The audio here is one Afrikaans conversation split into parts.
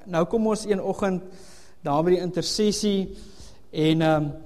nou kom ons een oggend daar by die intersessie en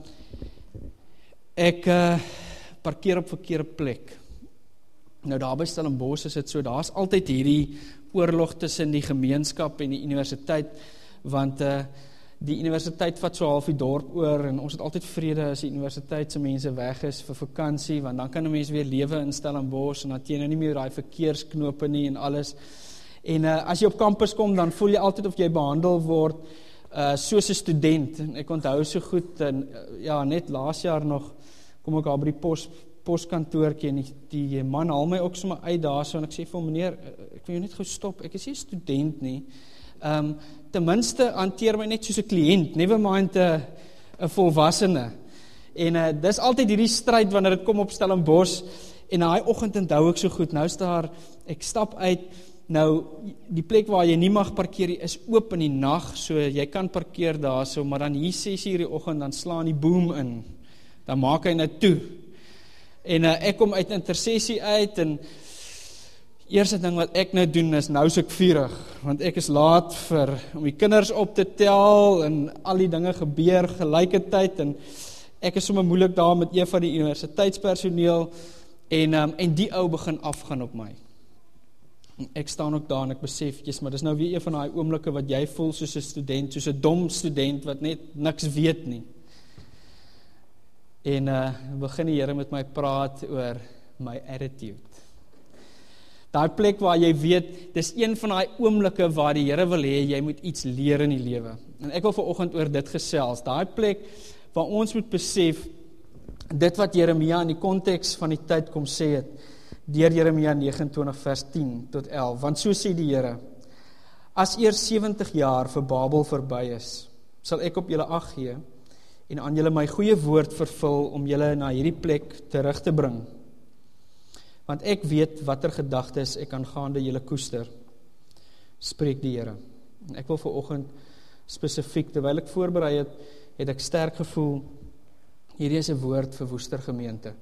ek parkeer op verkeerde plek. Nou daar by Stellenbosch is dit so, daar's altyd hierdie oorlog tussen die gemeenskap en die universiteit, want die universiteit vat so half die dorp oor en ons het altyd vrede as die universiteit se mense weg is vir vakansie, want dan kan 'n mens weer lewe in Stellenbosch en dan teen nie meer daai verkeersknope nie en alles. En as jy op kampus kom, dan voel jy altyd of jy behandel word soos 'n student. En ek onthou so goed, en ja, net laas jaar nog kom ek daar by die poskantoortjie en die man haal my ook sommer uit daar so en ek sê vir hom, meneer, ek wil jou net gou stop, ek is nie 'n student nie. Ten minste hanteer my net soos 'n kliënt, never mind 'n volwassene. En dis altyd hierdie stryd wanneer dit kom op Stellenbosch en daai oggend onthou ek so goed. Nou is daar, ek stap uit. Nou, die plek waar jy nie mag parkeer is oop in die nag, so jy kan parkeer daar so, maar dan hier 6:00 die oggend, dan slaan die boom in. Dan maak hy nou toe. En ek kom uit intersessie uit en eerste ding wat ek nou doen is, nou is ek vurig, want ek is laat om die kinders op te tel en al die dinge gebeur gelykertyd en ek is sommer moeilik daar met een van die universiteitspersoneel en die ou begin afgaan op my. En ek staan ook daar en ek besef, maar dis nou weer een van daai oomblikke wat jy voel soos 'n student, soos 'n dom student wat net niks weet nie. En begin die Here met my praat oor my attitude. Daai plek waar jy weet, dis een van daai oomblikke waar die Here wil hê, jy moet iets leer in die lewe. En ek wil vanoggend oor dit gesels, daai plek waar ons moet besef, dit wat Jeremia in die konteks van die tyd kom sê het, deur Jeremia 29 vers 10 tot 11, want so sê die Here, as eers 70 jaar vir Babel verby is, sal ek op julle ag gee, en aan julle my goeie woord vervul, om julle na hierdie plek terug te bring. Want ek weet watter gedagtes ek aangaande julle koester, spreek die Here. En ek wil vanoggend spesifiek, terwyl ek voorberei het ek sterk gevoel, hierdie is 'n woord vir Woester gemeente.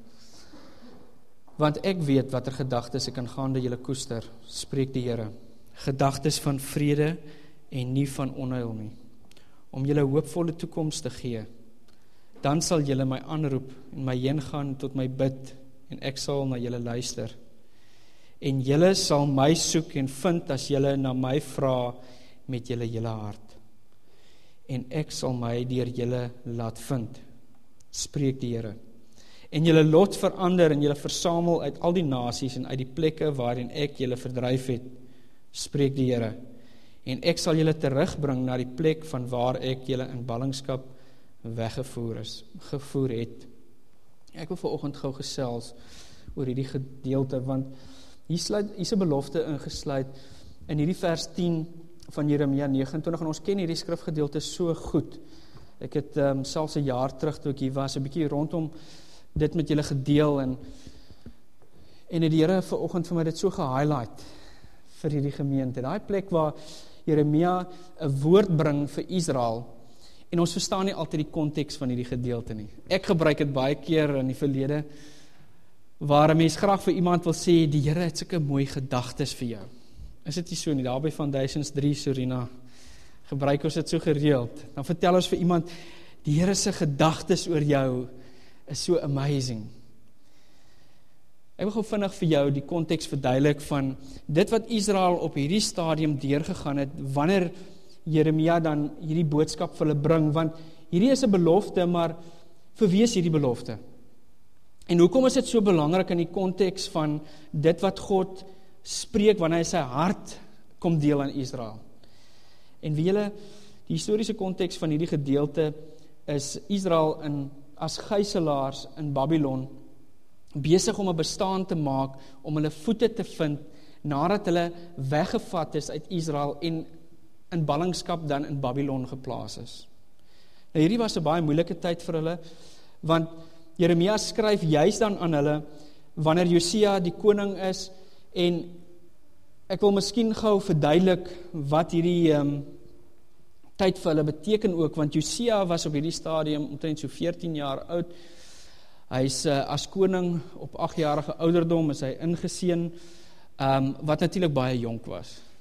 Want ek weet watter gedagtes ek aangaande julle koester, spreek die Here. Gedagtes van vrede en nie van onheil nie, om julle hoopvolle toekoms te gee. Dan sal julle my aanroep en my heen gaan tot my bid, en ek sal na julle luister. En julle sal my soek en vind as julle na my vra met julle hele hart. En ek sal my deur julle laat vind, spreek die Here. En julle lot verander en julle versamel uit al die nasies en uit die plekke waarin ek julle verdryf het, spreek die Here. En ek sal julle terugbring na die plek van waar ek julle in ballingskap weggevoer het. Ek wil vanoggend gou gesels oor hierdie gedeelte, want hier is 'n belofte ingesluit in hierdie vers 10 van Jeremia 29, en ons ken hierdie skrifgedeelte so goed. Ek het selfs 'n jaar terug toe ek hier was, 'n bietjie rondom dit met julle gedeel, en het die Here vanoggend vir my dit so gehighlight vir hierdie gemeente. Daai plek waar Jeremia 'n woord bring vir Israel, en ons verstaan nie altyd die konteks van hierdie gedeelte nie. Ek gebruik dit baie keer in die verlede, waar 'n mens graag vir iemand wil sê, die Here het sulke mooi gedagtes vir jou. Is dit nie so nie? Daar by Foundations 3, Sorina, gebruik ons dit so gereeld. Dan vertel ons vir iemand, die Here se gedagtes oor jou is so amazing. Ek wil gou vinnig vir jou die konteks verduidelik van dit wat Israel op hierdie stadium deurgegaan het, wanneer Jeremia dan hierdie boodskap vir hulle bring, want hierdie is 'n belofte, maar vir wie is hierdie belofte? En hoekom is dit so belangrik in die konteks van dit wat God spreek wanneer hy sy hart kom deel aan Israel? En wie julle, die historiese konteks van hierdie gedeelte is Israel as gijslaers in Babylon besig om 'n bestaan te maak, om hulle voete te vind nadat hulle weggevat is uit Israel en in ballingskap dan in Babylon geplaas is. Nou hierdie was 'n baie moeilike tyd vir hulle, want Jeremia skryf juis dan aan hulle wanneer Josia die koning is, en ek wil miskien gou verduidelik wat hierdie tyd vir hulle beteken ook, want Josia was op hierdie stadium omtrent so 14 jaar oud. Hy's as koning op 8-jarige ouderdom is hy ingeseën, wat natuurlik baie jonk was.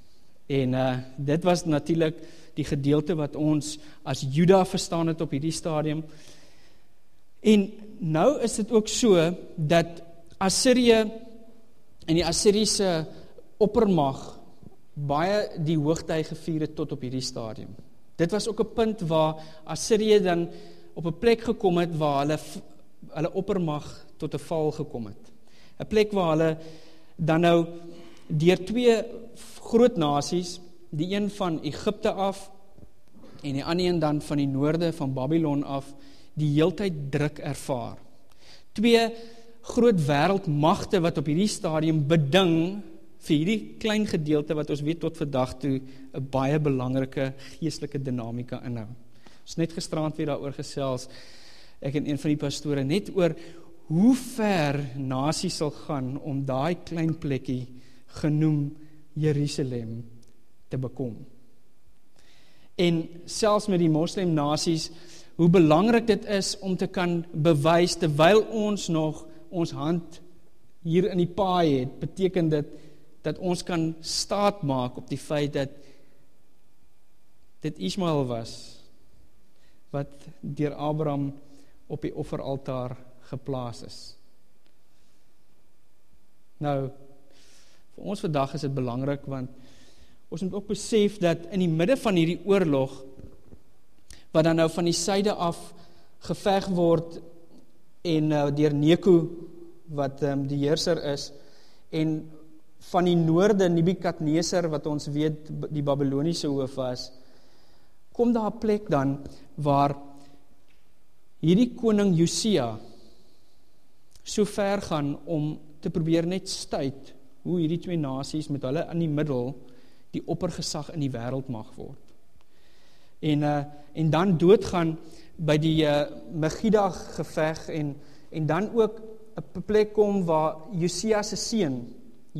En dit was natuurlik die gedeelte wat ons as Juda verstaan het op hierdie stadium. En nou is dit ook so, dat Assirië en die Assiriese oppermag baie die hoogtyd gevier het tot op hierdie stadium. Dit was ook 'n punt waar Assirië dan op 'n plek gekom het waar hulle oppermag tot 'n val gekom het. 'n Plek waar hulle dan nou deur twee groot nasies, die een van Egipte af en die ander een dan van die noorde van Babylon af, die heeltyd druk ervaar. Twee groot wêreldmagte wat op hierdie stadium beding vir hierdie klein gedeelte wat ons weet tot vandag toe 'n baie belangrike geestelike dinamika inhou. Ons net gisterand weer daaroor gesels, ek en een van die pastore, net oor hoe ver nasie sal gaan om daai klein plekkie genoem Jerusalem te bekom. En selfs met die moslim nasies, hoe belangrik dit is om te kan bewys, terwyl ons nog ons hand hier in die paai het, beteken dit dat ons kan staat maak op die feit dat dit Ismael was, wat deur Abraham op die offeraltaar geplaas is. Nou, vir ons vandag is dit belangrik, want ons moet ook besef dat in die midde van hierdie oorlog, wat dan nou van die suide af geveg word, en deur Neko, wat die heerser is, en van die noorde Nebukadneser, wat ons weet die Babyloniese hoof was, kom daar 'n plek dan, waar hierdie koning Josia so ver gaan om te probeer net stuit hoe hierdie twee nasies met hulle in die middel die oppergesag in die wêreld mag word. En dan doodgaan by die Megiddo geveg en dan ook 'n plek kom waar Josia se seun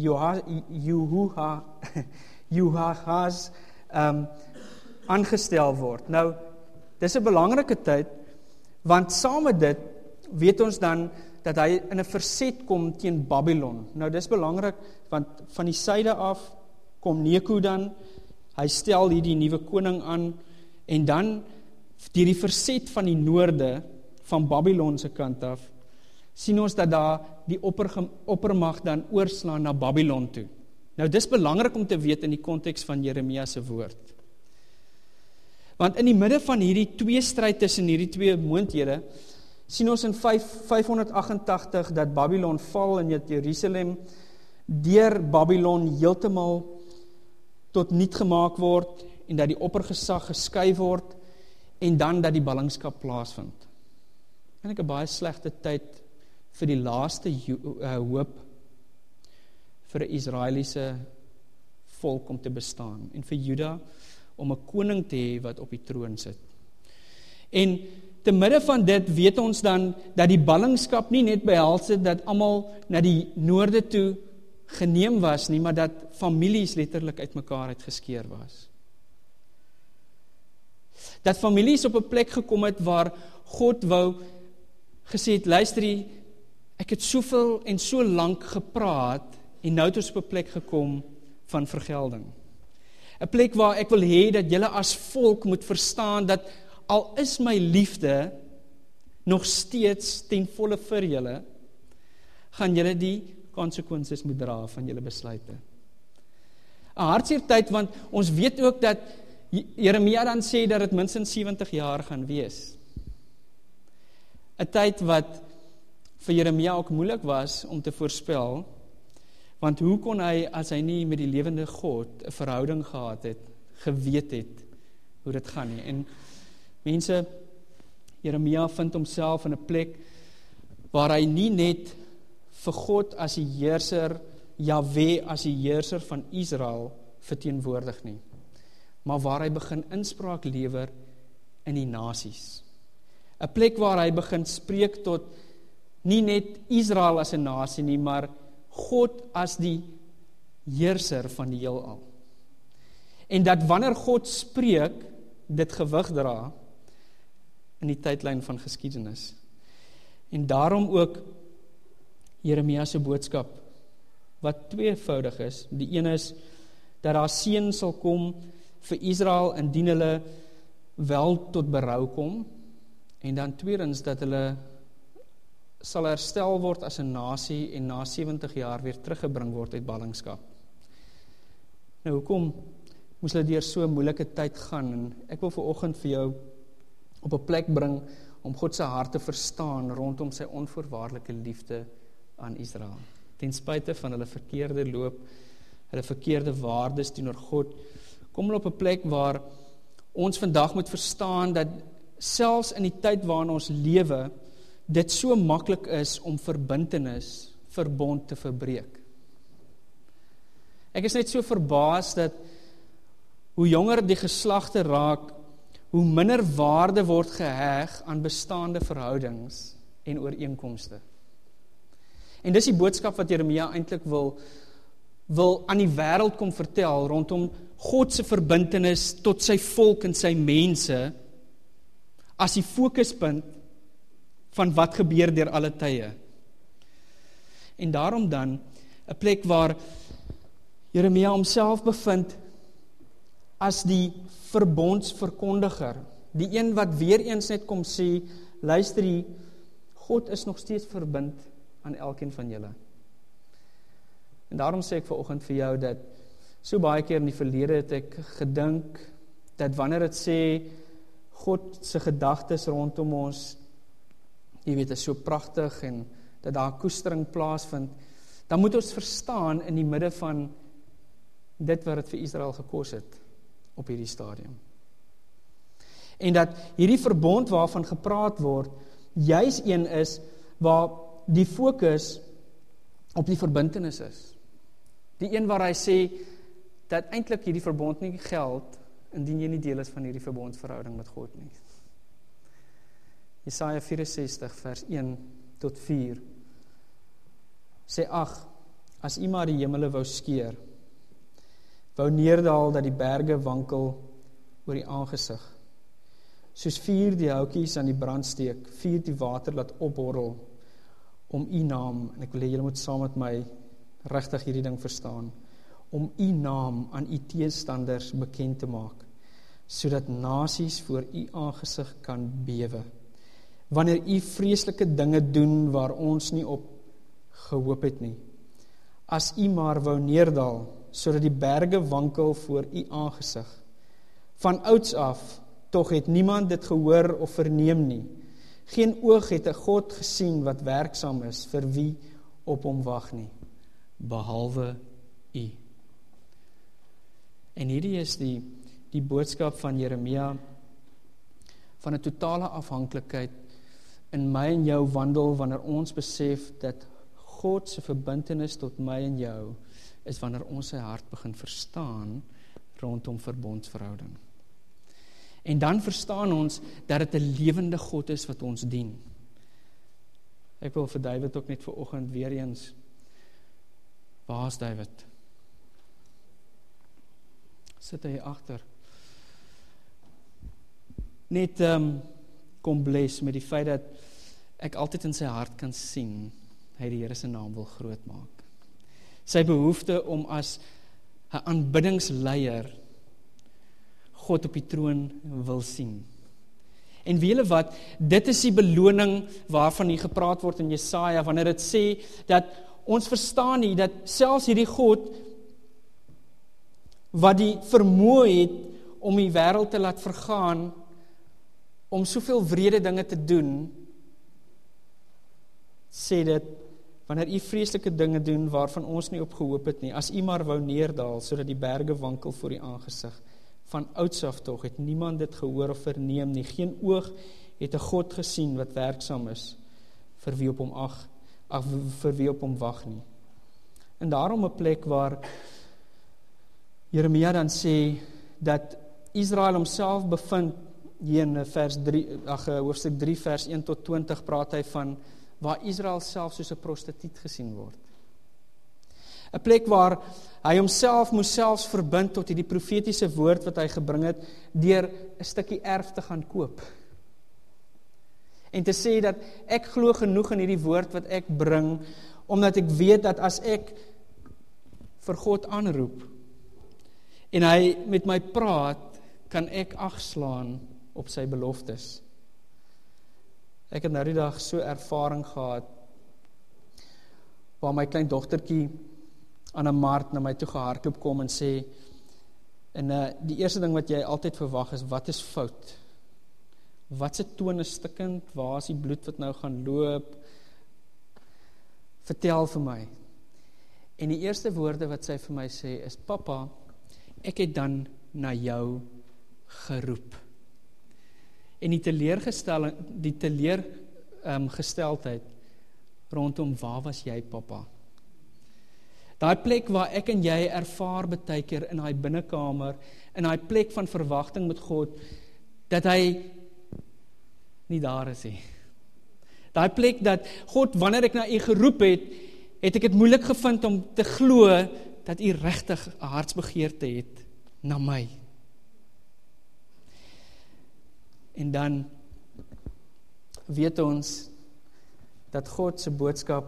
Jehoahaz aangestel word. Nou, dis 'n belangrike tyd, want saam met dit weet ons dan dat hy in 'n verset kom teen Babylon. Nou, dis belangrik, want van die suide af kom Neko dan, hy stel hierdie nuwe koning aan, en dan deur die verset van die noorde van Babylon se kant af, sien ons dat daar die oppermag dan oorslaan na Babylon toe. Nou, dis belangrik om te weet in die konteks van Jeremia se woord. Want in die midde van hierdie twee stryd tussen hierdie twee moondhede, sien ons in 588 dat Babylon val en dat Jerusalem deur Babylon heeltemal tot niet gemaak word, en dat die oppergesag geskei word, en dan dat die ballingskap plaasvind. En ek 'n baie slegte tyd vir die laaste hoop vir 'n Israeliese volk om te bestaan, en vir Juda om 'n koning te hê wat op die troon sit. En te midde van dit weet ons dan dat die ballingskap nie net behels het dat almal na die noorde toe geneem was nie, maar dat families letterlik uitmekaar uitgeskeur was. Dat families op 'n plek gekom het waar God wou gesê het, luister, ek het soveel en so lank gepraat, en nou het ons op 'n plek gekom van vergelding. 'n Plek waar ek wil hê dat julle as volk moet verstaan dat al is my liefde nog steeds ten volle vir julle, gaan julle die konsekwensies moet dra van julle besluite. 'n Hartseer tyd, want ons weet ook dat Jeremia dan sê dat dit minstens 70 jaar gaan wees. 'n Tyd wat vir Jeremia ook moeilik was om te voorspel, want hoe kon hy, as hy nie met die lewende God 'n verhouding gehad het, geweet het hoe dit gaan nie. En mense, Jeremia vind homself in 'n plek waar hy nie net vir God as die heerser, Jahwe as die heerser van Israel verteenwoordig nie, maar waar hy begin inspraak lewer in die nasies. 'n Plek waar hy begin spreek tot nie net Israel as 'n nasie nie, maar God as die heerser van die heelal. En dat wanneer God spreek, dit gewig dra in die tydlyn van geskiedenis. En daarom ook Jeremia se boodskap, wat tweevoudig is. Die een is dat daar seën sal kom vir Israel indien hulle wel tot berou kom, en dan tweedens dat hulle sal herstel word as 'n nasie en na 70 jaar weer teruggebring word uit ballingskap. Nou, hoekom moes hulle deur so 'n moeilike tyd gaan? En ek wil vanoggend vir jou op 'n plek bring om God se hart te verstaan rondom sy onvoorwaardelike liefde aan Israel. Ten spyte van hulle verkeerde loop, hulle verkeerde waardes teenoor God, kom hulle op 'n plek waar ons vandag moet verstaan dat selfs in die tyd waarin ons lewe, dit so maklik is om verbond te verbreek. Ek is net so verbaas dat hoe jonger die geslagte raak, hoe minder waarde word geheg aan bestaande verhoudings en ooreenkomste. En dis die boodskap wat Jeremia eintlik wil aan die wêreld kom vertel rondom God se verbintenis tot sy volk en sy mense as die fokuspunt van wat gebeur deur alle tye. En daarom dan 'n plek waar Jeremia homself bevind as die verbondsverkondiger, die een wat weer eens net kom sê, luister hier, God is nog steeds verbind aan elkeen van julle. En daarom sê ek vanoggend vir jou dat so baie keer in die verlede het ek gedink dat wanneer dit sê God se gedagtes rondom ons, jy weet, is so pragtig en dat daar koestering plaasvind, dan moet ons verstaan in die midde van dit wat dit vir Israel gekos het op hierdie stadium. En dat hierdie verbond waarvan gepraat word, juis een is waar die fokus op die verbintenis is. Die een waar hy sê dat eintlik hierdie verbond nie geld indien jy nie deel is van hierdie verbondsverhouding met God nie. Jesaja 64 vers 1 tot 4 sê, ag, as u maar die hemele wou skeer, wou neerdaal dat die berge wankel oor die aangesig, soos vuur die houtjies aan die brand steek, vuur die water laat opborrel om u naam, en ek wil hê julle moet saam met my regtig hierdie ding verstaan, om u naam aan u teestanders bekend te maak, sodat nasies voor u aangesig kan bewe, wanneer u vreeslike dinge doen waar ons nie op gehoop het nie. As u maar wou neerdaal, sodat die berge wankel voor u aangesig. Van ouds af, tog het niemand dit gehoor of verneem nie. Geen oog het 'n God gesien wat werksaam is vir wie op hom wag nie, behalwe u. En hierdie is die boodskap van Jeremia van 'n totale afhanklikheid in my en jou wandel wanneer ons besef dat God se verbintenis tot my en jou is wanneer ons sy hart begin verstaan rondom verbondsverhouding. En dan verstaan ons dat dit 'n lewende God is wat ons dien. Ek wil vir David ook net vanoggend weer eens, waar is David? Sit hy agter? Net kom bless met die feit dat ek altyd in sy hart kan sien, hy die Here se naam wil groot maak. Sy behoefte om as 'n aanbiddingsleier God op die troon wil sien. En weet julle wat, dit is die beloning waarvan hier gepraat word in Jesaja, wanneer dit sê dat ons verstaan nie, dat selfs hierdie God, wat die vermoë het om die wêreld te laat vergaan, om soveel wrede dinge te doen, sê dit, wanneer u vreeslike dinge doen waarvan ons nie op gehoop het nie, as u maar wou neerdaal, sodat die berge wankel voor die aangesig, van ouds af tog, het niemand dit gehoor of verneem nie, geen oog het 'n God gesien wat werksaam is, vir wie op hom wag nie. En daarom 'n plek waar Jeremia dan sê, dat Israel homself bevind, hier in hoofstuk 3 vers 1 tot 20 praat hy van, waar Israel self soos 'n prostituut gesien word. 'n plek waar hy homself moes selfs verbind tot hierdie profetiese woord wat hy gebring het, deur 'n stukkie erf te gaan koop. En te sê dat ek glo genoeg in hierdie woord wat ek bring, omdat ek weet dat as ek vir God aanroep, en hy met my praat, kan ek agslaan op sy beloftes. Ek het nou die dag so ervaring gehad, waar my klein dogtertjie aan 'n mark na my toe gehardloop kom en sê, en die eerste ding wat jy altyd verwag is, wat is fout? Wat se toon is stikkend? Waar is die bloed wat nou gaan loop? Vertel vir my. En die eerste woorde wat sy vir my sê is, Papa, ek het dan na jou geroep. En die teleurgesteldheid rondom, waar was jy, Papa? Daai plek waar ek en jy ervaar baie keer in daai binnekamer, in daai plek van verwagting met God, dat hy nie daar is nie. Daai plek dat God, wanneer ek na u geroep het ek dit moeilik gevind om te glo dat u regtig 'n hartsbegeerte het na my. En dan weet ons dat God se boodskap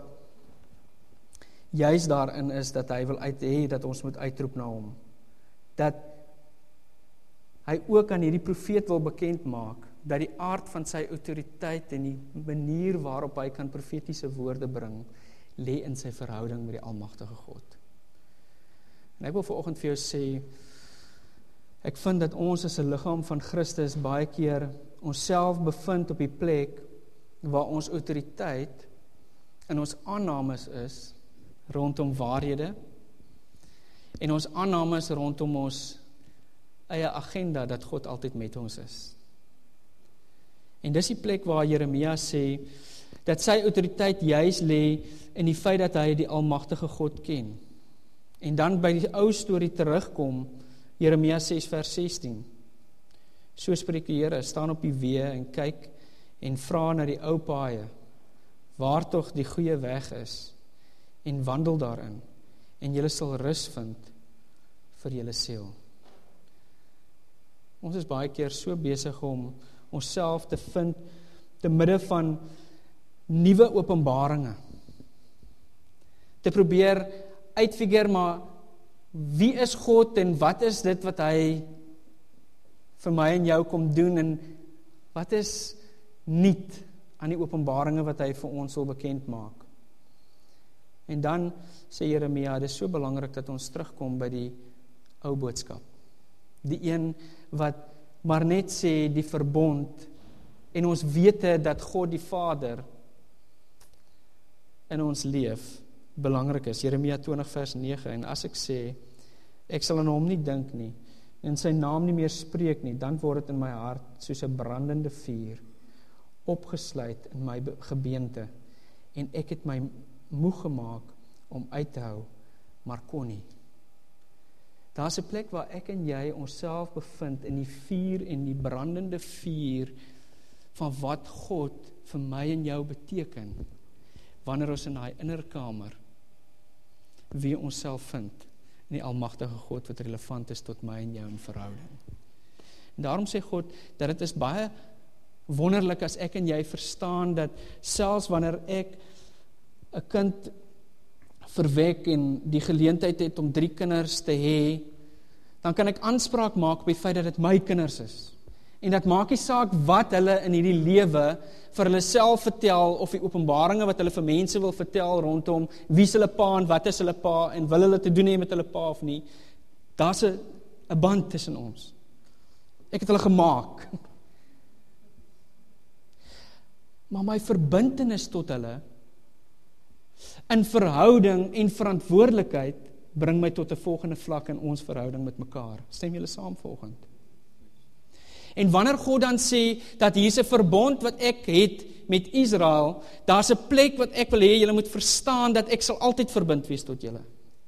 juis daarin is dat hy wil hê dat ons moet uitroep na hom. Dat hy ook aan hierdie profeet wil bekend maak dat die aard van sy autoriteit en die manier waarop hy kan profetiese woorde bring, lê in sy verhouding met die almagtige God. En ek wil vanoggend vir jou sê, ek vind dat ons as 'n liggaam van Christus baie keer onsself bevind op die plek waar ons autoriteit in ons aannames is rondom waarhede en ons aannames rondom ons eie agenda dat God altyd met ons is. En dis die plek waar Jeremia sê dat sy autoriteit juis lê in die feit dat hy die almagtige God ken. En dan by die ou storie terugkom, Jeremia 6 vers 16. So spreek die Here, staan op die weë en kyk en vra na die ou paaie, waar tog die goeie weg is, en wandel daarin, en julle sal rus vind vir julle siel. Ons is baie keer so besig om onsself te vind te midde van nuwe openbaringe. Te probeer uitfigure, maar wie is God en wat is dit wat hy vir my en jou kom doen en wat is nuut aan die openbaringe wat hy vir ons wil bekend maak. En dan sê Jeremia, dit is so belangrik dat ons terugkom by die ou boodskap. Die een wat maar net sê die verbond en ons weet dat God die Vader in ons leef belangrik is. Jeremia 20 vers 9, en as ek sê, ek sal aan hom nie dink nie, en sy naam nie meer spreek nie, dan word dit in my hart soos 'n brandende vuur, opgesluit in my gebeente, en ek het my moeg gemaak om uit te hou, maar kon nie. Daar's 'n plek waar ek en jy onsself bevind in die vuur en die brandende vuur van wat God vir my en jou beteken, wanneer ons in daai innerkamer wie ons self vind in die almagtige God wat relevant is tot my en jou in verhouding. En daarom sê God dat dit is baie wonderlik as ek en jy verstaan dat selfs wanneer ek 'n kind verwek en die geleentheid het om 3 kinders te hê, dan kan ek aanspraak maak op die feit dat dit my kinders is. En dat maak nie saak wat hulle in hierdie lewe vir hulle self vertel of die openbaringe wat hulle vir mense wil vertel rondom wie is hulle pa en wat is hulle pa en wil hulle te doen hê met hulle pa of nie. Daar's 'n band tussen ons. Ek het hulle gemaak. Maar my verbintenis tot hulle in verhouding en verantwoordelikheid bring my tot 'n volgende vlak in ons verhouding met mekaar. Stem julle saam vanoggend? En wanneer God dan sê dat hier's 'n verbond wat ek het met Israel, daar's 'n plek wat ek wil hê julle moet verstaan dat ek sal altyd verbind wees tot julle.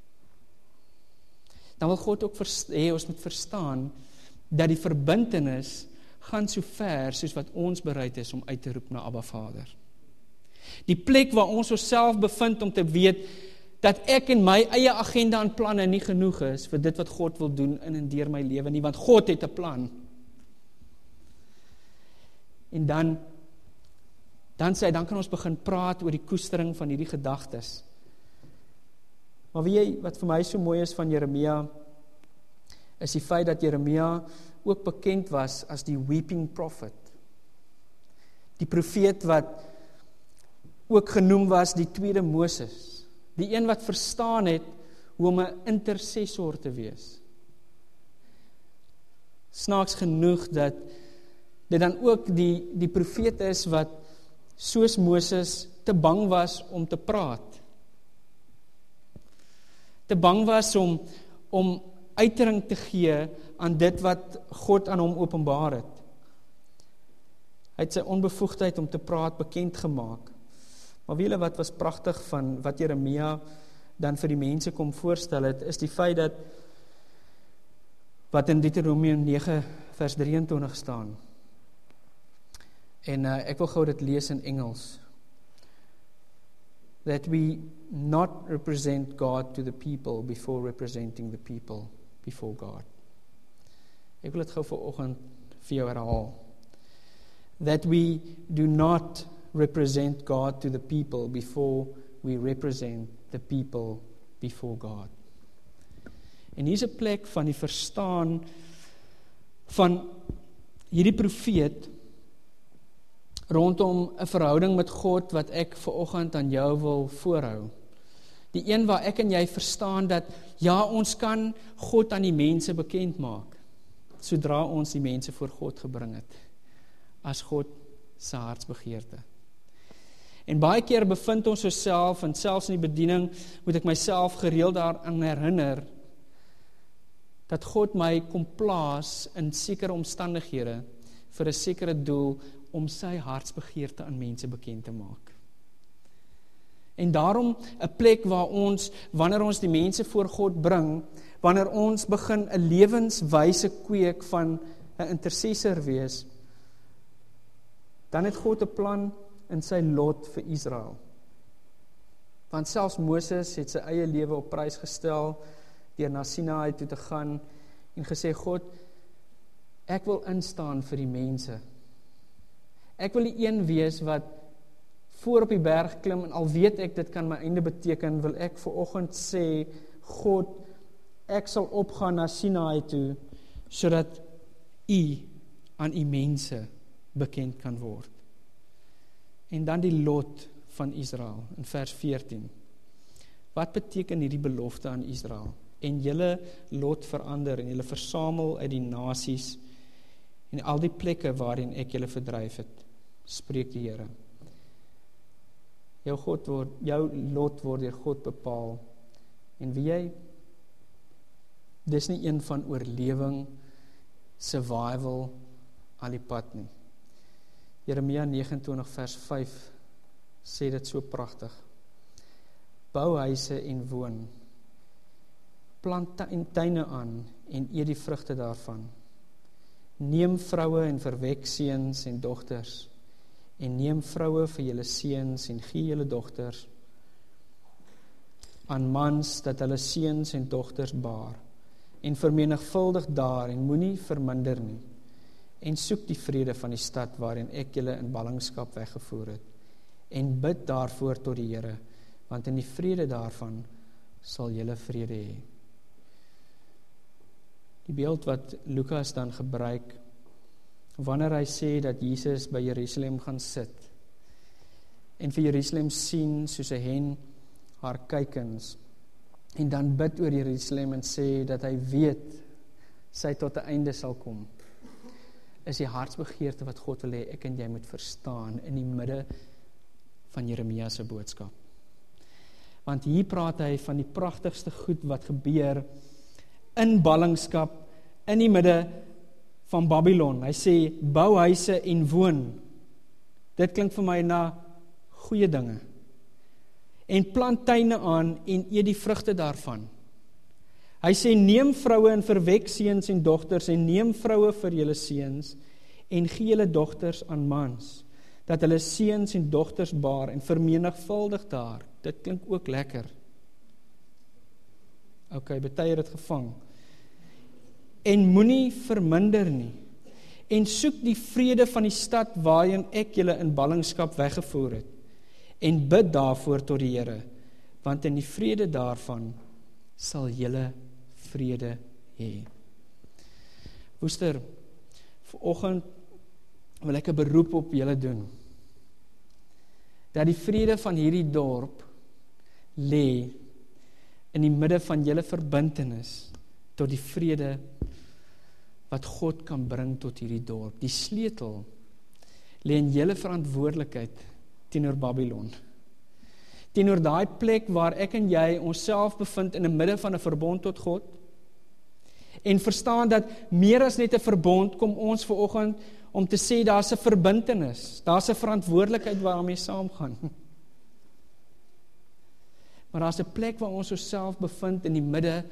Dan wil God ook hê ons moet verstaan dat die verbintenis gaan so ver soos wat ons bereid is om uit te roep na Abba Vader. Die plek waar ons onsself bevind om te weet dat ek en my eie agenda en planne nie genoeg is vir dit wat God wil doen in en deur my lewe nie, want God het 'n plan. En dan sê hy, dan kan ons begin praat oor die koestering van hierdie gedagtes. Maar weet jy, wat vir my so mooi is van Jeremia, is die feit dat Jeremia ook bekend was as die weeping prophet. Die profeet wat ook genoem was die tweede Moses. Die een wat verstaan het hoe om 'n intercessor te wees. Snaaks genoeg dat dit dan ook die profeet is wat soos Moses te bang was om te praat. Te bang was om uiting te gee aan dit wat God aan hom openbaar het. Hy het sy onbevoegdheid om te praat bekend gemaak. Maar weet julle wat was pragtig van wat Jeremia dan vir die mense kom voorstel het, is die feit dat wat in Deuteronomium 9 vers 23 staan. En ek wil gou dit lees in Engels. That we not represent God to the people before representing the people before God. Ek wil dit gou vanoggend vir jou herhaal. That we do not represent God to the people before we represent the people before God. En hier is 'n plek van die verstaan van hierdie profeet rondom 'n verhouding met God wat ek vanoggend aan jou wil voorhou. Die een waar ek en jy verstaan dat ja, ons kan God aan die mense bekend maak, sodra ons die mense voor God gebring het, as God se hartsbegeerte. En baie keer bevind ons osself, en selfs in die bediening moet ek myself gereeld daaraan herinner, dat God my kom plaas in sekere omstandighede vir 'n sekere doel om sy hartsbegeerte aan mense bekend te maak. En daarom 'n plek waar ons, wanneer ons die mense voor God bring, wanneer ons begin 'n lewenswyse kweek van 'n intercessor wees, dan het God 'n plan in sy lot vir Israel. Want selfs Moses het sy eie lewe op prys gestel deur na Sinaï toe te gaan en gesê, God, ek wil instaan vir die mense. Ek wil die een wees wat voor op die berg klim en al weet ek dit kan my einde beteken, wil ek vanoggend sê, God, ek sal opgaan na Sinaï toe sodat U aan U mense bekend kan word. En dan die lot van Israel in vers 14. Wat beteken hierdie belofte aan Israel? En julle lot verander en julle versamel uit die nasies en al die plekke waarin ek julle verdryf het, spreek die Here. Jou lot word deur God bepaal. En wie jy, dis nie een van oorlewing, survival, al die pad nie. Jeremia 29 vers 5 sê dit so pragtig. Bou huise en woon. Plant tuine aan en eet die vrugte daarvan. Neem vroue en verwek seuns en dogters. En neem vroue vir julle seuns en gee julle dogters aan mans dat hulle seuns en dogters baar. En vermenigvuldig daar en moenie verminder nie. En soek die vrede van die stad waarin ek julle in ballingskap weggevoer het. En bid daarvoor tot die Here, want in die vrede daarvan sal julle vrede hê. Die beeld wat Lukas dan gebruik, wanneer hy sê dat Jesus by Jerusalem gaan sit, en vir Jerusalem sien soos 'n hen haar kykens, en dan bid oor Jerusalem en sê dat hy weet, sy tot 'n einde sal kom, is die hartsbegeerte wat God wil hê, ek en jy moet verstaan, in die midde van Jeremia se boodskap. Want hier praat hy van die pragtigste goed wat gebeur in ballingskap, in die midde van Babylon. Hy sê, bou huise en woon. Dit klink vir my na goeie dinge. En plant tuine aan en eet die vrugte daarvan. Hy sê, neem vroue en verwek seuns en dogters, en neem vroue vir julle seuns, en gee julle dogters aan mans, dat hulle seuns en dogters baar, en vermenigvuldig daar. Dit klink ook lekker. Okay, baie het dit gevang. En moenie verminder nie. En soek die vrede van die stad waarin ek julle in ballingskap weggevoer het. En bid daarvoor tot die Here, want in die vrede daarvan sal julle vrede hê. Woester, vanoggend wil ek 'n beroep op julle doen. Dat die vrede van hierdie dorp lê in die midde van julle verbintenis tot die vrede wat God kan bring tot hierdie dorp. Die sleutel lê in julle verantwoordelikheid teenoor Babylon. Teenoor daai plek waar ek en jy onsself bevind in die midde van 'n verbond tot God. En verstaan dat meer as net 'n verbond kom ons vanoggend om te sê daar's 'n verbintenis, daar's 'n verantwoordelikheid waarmee saamgaan. Maar daar's 'n plek waar ons onsself bevind in die midde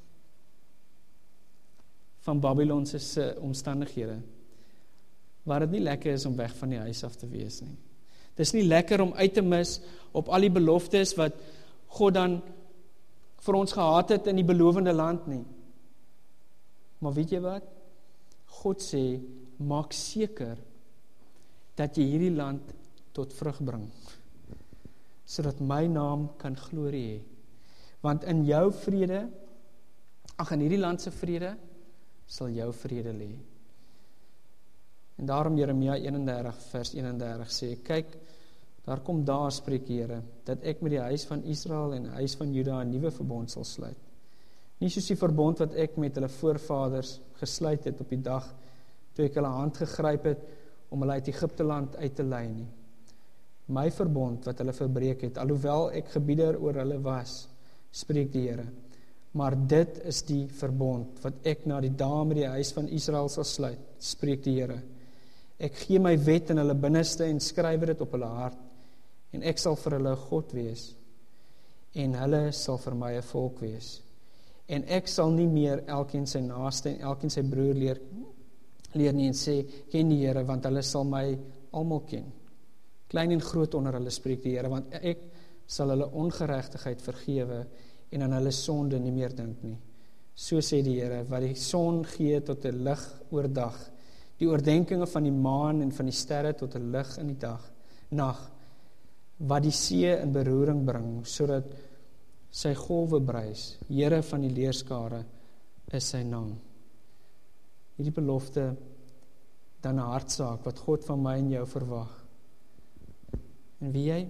van Babylon se omstandighede, waar dit nie lekker is om weg van die huis af te wees nie. Dit is nie lekker om uit te mis op al die beloftes wat God dan vir ons gehad het in die belovende land nie. Maar weet jy wat? God sê, maak seker dat jy hierdie land tot vrug bring, sodat my naam kan glorie hê. Want in jou vrede, in hierdie land se vrede, sal jou vrede lê. En daarom Jeremia 31 vers 31 sê, kyk, daar kom daar, spreek die Here, dat ek met die huis van Israel en die huis van Juda 'n nuwe verbond sal sluit. Nie soos die verbond wat ek met hulle voorvaders gesluit het op die dag toe ek hulle hand gegryp het om hulle uit Egipte land uit te lei nie. My verbond wat hulle verbreek het, alhoewel ek gebieder oor hulle was, spreek die Here. Maar dit is die verbond wat ek na die dae met die huis van Israel sal sluit, spreek die Here. Ek gee my wet in hulle binneste en skryf dit op hulle hart, en ek sal vir hulle God wees, en hulle sal vir my 'n volk wees. En ek sal nie meer elkeen sy naaste en elkeen sy broer leer nie en sê, ken die Here, want hulle sal my almal ken. Klein en groot onder hulle, spreek die Here, want ek sal hulle ongeregtigheid vergewe en aan hulle sonde nie meer dink nie. So sê die Here, wat die son gee tot 'n lig oordag, die oordenkinge van die maan en van die sterre tot 'n lig in die nag, wat die see in beroering bring, sodat sy golwe bruis. Here van die leerskare is sy naam. Hierdie belofte dan 'n hartsaak wat God van my en jou verwag. En wie jy?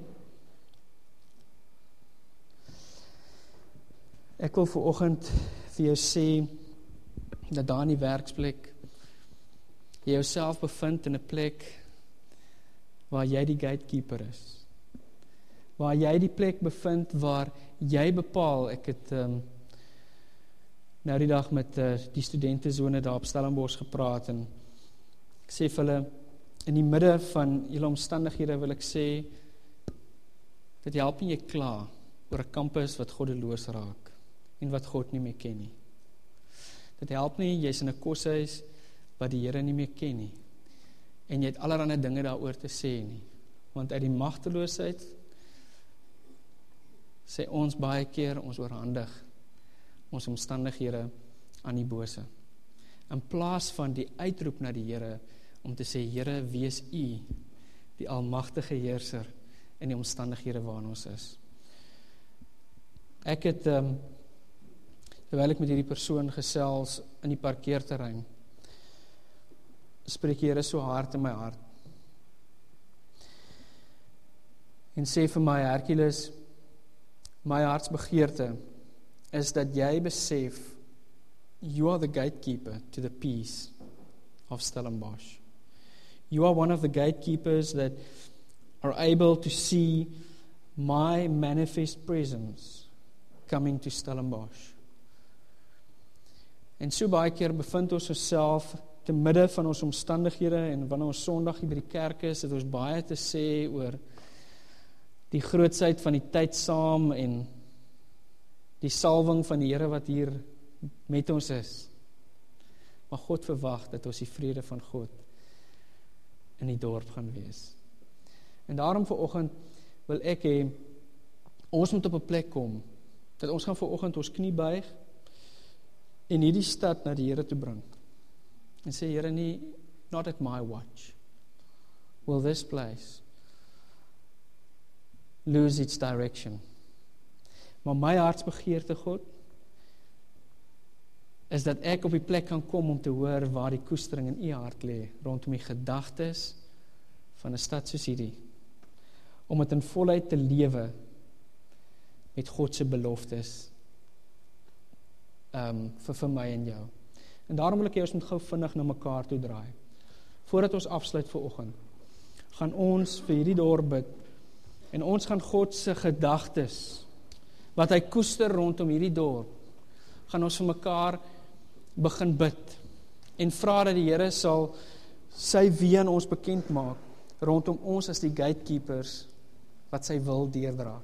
Ek wil vanoggend vir jou sê dat daar in die werksplek jy jouself bevind in 'n plek waar jy die gatekeeper is. Waar jy die plek bevind waar jy bepaal. Ek het nou die dag met die studentezone daar op Stellenbosch gepraat en ek sê vir hulle, in die midde van julle omstandighede wil ek sê, dit help nie jy kla oor 'n kampus wat goddeloos raak en wat God nie meer ken nie. Dit help nie, jy's in 'n koshuis wat die Here nie meer ken nie en jy het allerlei dinge daaroor te sê nie, want uit die magteloosheid sê ons baie keer, ons oorhandig ons omstandighede aan die bose. In plaas van die uitroep na die Here, om te sê, Here, wees U, die almagtige heerser in die omstandighede waarin ons is. Ek het, terwyl ek met hierdie persoon gesels in die parkeerterrein, spreek die Here so hard in my hart. En sê vir my, Hercules, my hartsbegeerte is dat jy besef, you are the gatekeeper to the peace of Stellenbosch. You are one of the gatekeepers that are able to see my manifest presence coming to Stellenbosch. En so baie keer bevind ons osself te midde van ons omstandighede en wanneer ons Sondag hier by die kerk is, het ons baie te sê oor die grootsheid van die tyd saam en die salwing van die Here wat hier met ons is. Maar God verwag dat ons die vrede van God in die dorp gaan wees. En daarom vanoggend wil ek hê, ons moet op 'n plek kom, dat ons gaan vanoggend ons knie buig en hierdie stad na die Here toe bring. En sê, Here, nie, not at my watch, will this place lose its direction. Maar my hartsbegeerte, God, is dat ek op die plek kan kom om te hoor waar die koestering in u hart lê, rondom die gedagtes van 'n stad soos hierdie, om dit in volheid te lewe met God se beloftes vir my en jou. En daarom wil ek ons moet gou vinnig na mekaar toe draai. Voordat ons afsluit vir oggend, gaan ons vir hierdie dorp bid, en ons gaan God se gedagtes, wat hy koester rondom hierdie dorp, gaan ons vir mekaar begin bid, en vra dat die Here sal sy wie aan ons bekend maak, rondom ons as die gatekeepers, wat sy wil deurdra.